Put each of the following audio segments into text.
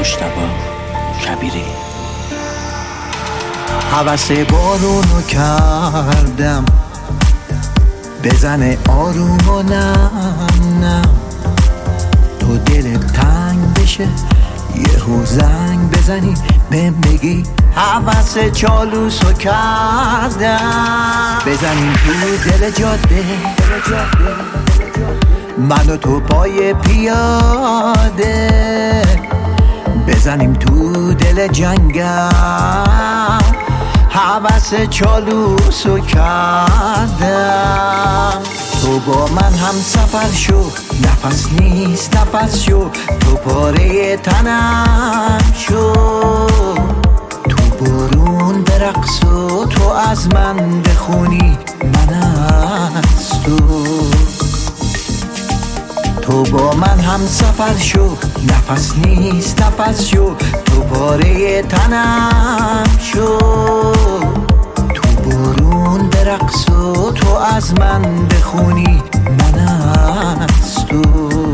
مجتبی کبیری. هوس بارونو کردم بزنه آروم و نم تو دلت تنگ بشه یهو زنگ بزنی بهم بگی هوس چالوسو کردم. بزنیم تو دل جاده من و تو پای پیاده، بزنیم تو دل جنگل هوس چالوسو کردم. تو با من هم سفر شو نفس نیست نفس شو، تو پاره تنم شو، تو بارون برقص و تو از من بخونی من از تو. تو با من هم سفر شو نفس نیست نفس شو، تو پاره تنم شو، تو بارون برقص و تو از من بخونی من از تو.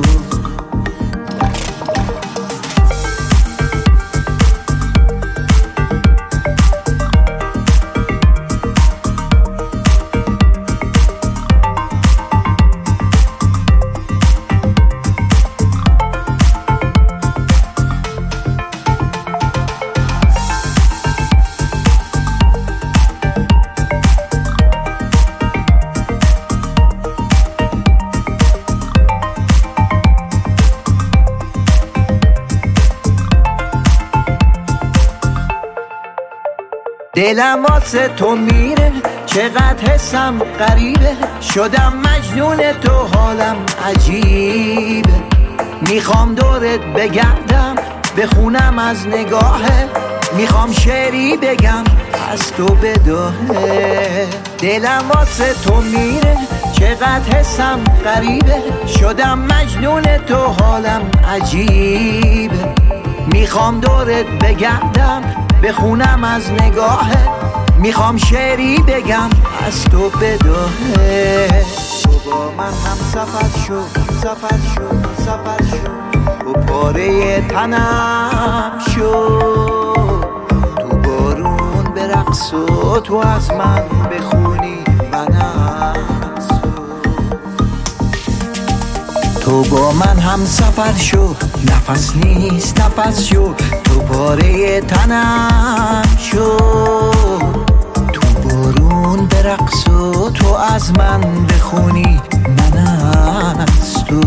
دلم واسه تو میره چقدر حسم غریبه، شدم مجنون تو حالم عجیبه. میخوام دورت بگردم بخونم از نگاهه، میخوام شعری بگم از تو بداهه. دلم واسه تو میره چقدر حسم غریبه، شدم مجنون تو حالم عجیبه. میخوام دورت بگردم بخونم از نگاهه، میخوام شعری بگم از تو بداهه. تو با من هم سفر شو سفر شو سفر شو، تو پاره تنم شو، تو بارون برقص و تو از من بخونی من از تو. تو با من هم سفر شو نفس نیست نفس شو، تو پاره تنم شو، تو بارون برقص و تو از من بخونی من از تو.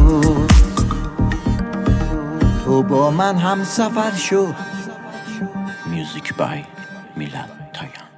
تو با من هم سفر شو. میوزیک بای میلان تایان.